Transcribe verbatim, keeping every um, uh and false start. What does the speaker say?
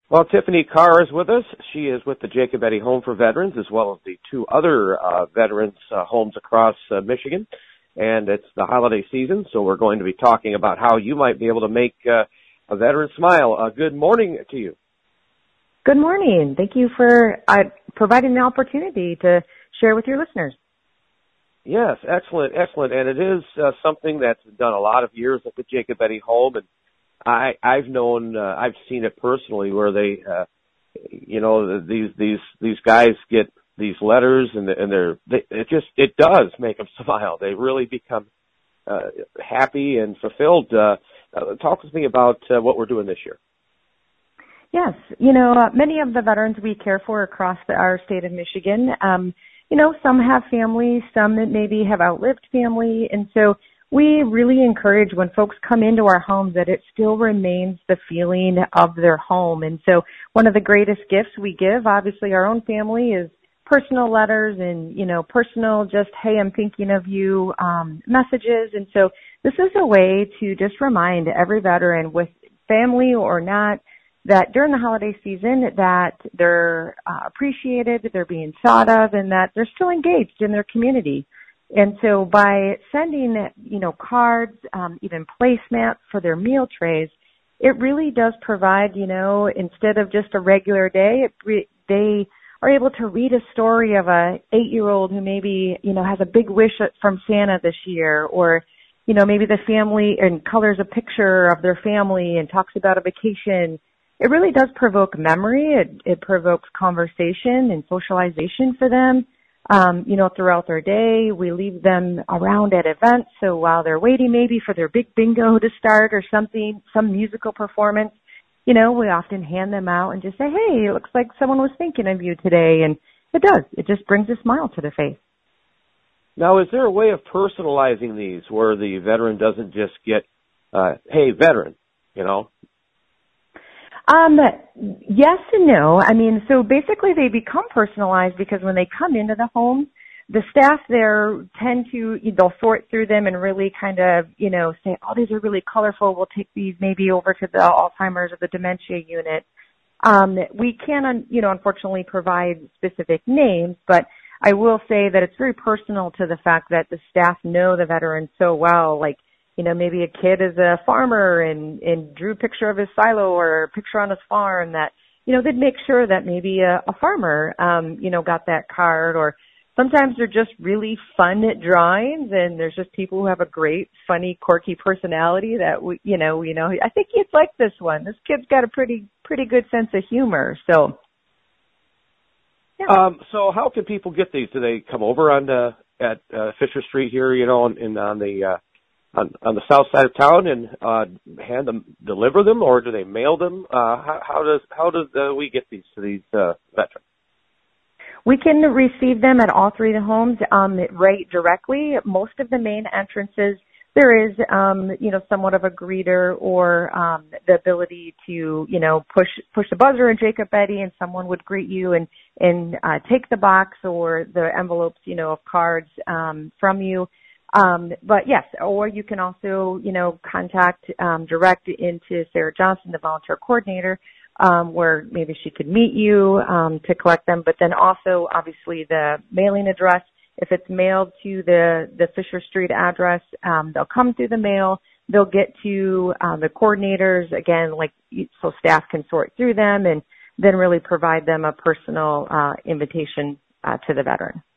Well, Tiffany Carr is with us. She is with the Jacob Eddy Home for Veterans, as well as the two other uh, veterans' uh, homes across uh, Michigan. And it's the holiday season, so we're going to be talking about how you might be able to make uh, a veteran smile. Uh, good morning to you. Good morning. Thank you for uh, providing the opportunity to share with your listeners. Yes, excellent, excellent. And it is uh, something that's done a lot of years at the Jacob Eddy Home, and I, I've known, uh, I've seen it personally where they, uh, you know, these, these, these guys get these letters and, and they're, they, it just, it does make them smile. They really become, uh, happy and fulfilled. Uh, uh, talk with me about uh, what we're doing this year. Yes. You know, uh, many of the veterans we care for across the, our state of Michigan, um, you know, some have families, some that maybe have outlived family. And so we really encourage when folks come into our homes that it still remains the feeling of their home. And so one of the greatest gifts we give, obviously our own family, is personal letters and, you know, personal just, hey, I'm thinking of you, um, messages. And so this is a way to just remind every veteran, with family or not, that during the holiday season that they're uh, appreciated, they're being thought of, and that they're still engaged in their community. And so by sending, you know, cards, um, even placemats for their meal trays, it really does provide, you know, instead of just a regular day, it re- they are able to read a story of a eight-year-old who maybe, you know, has a big wish from Santa this year, or, you know, maybe the family and colors a picture of their family and talks about a vacation. It really does provoke memory. It, it provokes conversation and socialization for them. Um, you know, throughout their day, we leave them around at events. So while they're waiting maybe for their big bingo to start or something, some musical performance, you know, we often hand them out and just say, hey, it looks like someone was thinking of you today. And it does. It just brings a smile to their face. Now, is there a way of personalizing these where the veteran doesn't just get, uh, hey, veteran, you know? Um, yes and no. I mean, so basically they become personalized because when they come into the home, the staff there tend to, they'll sort through them and really kind of, you know, say, oh, these are really colorful. We'll take these maybe over to the Alzheimer's or the dementia unit. Um, we can, you know, unfortunately provide specific names, but I will say that it's very personal to the fact that the staff know the veteran so well. Like, you know, maybe a kid is a farmer and, and drew a picture of his silo or a picture on his farm, that, you know, they'd make sure that maybe a, a farmer, um, you know, got that card. Or sometimes they're just really fun drawings, and there's just people who have a great, funny, quirky personality that we, you know, you know, I think you'd like this one. This kid's got a pretty, pretty good sense of humor. So, yeah. Um, so how can people get these? Do they come over on the, at uh, Fisher Street here, you know, and, and on the, uh, On, on the south side of town, and uh, hand them, deliver them, or do they mail them? Uh, how, how does how does uh, we get these to these uh, veterans? We can receive them at all three of the homes, um, right directly. Most of the main entrances, there is, um, you know, somewhat of a greeter or um, the ability to, you know, push push the buzzer in Jacob Eddy, and someone would greet you and and uh, take the box or the envelopes, you know, of cards um, from you. Um, but yes, or you can also, you know, contact, um, direct into Sarah Johnson, the volunteer coordinator, um, where maybe she could meet you, um, to collect them. But then also, obviously, the mailing address, if it's mailed to the, the Fisher Street address, um, they'll come through the mail. They'll get to, um, the coordinators, again, like, so staff can sort through them and then really provide them a personal, uh, invitation, uh, to the veteran.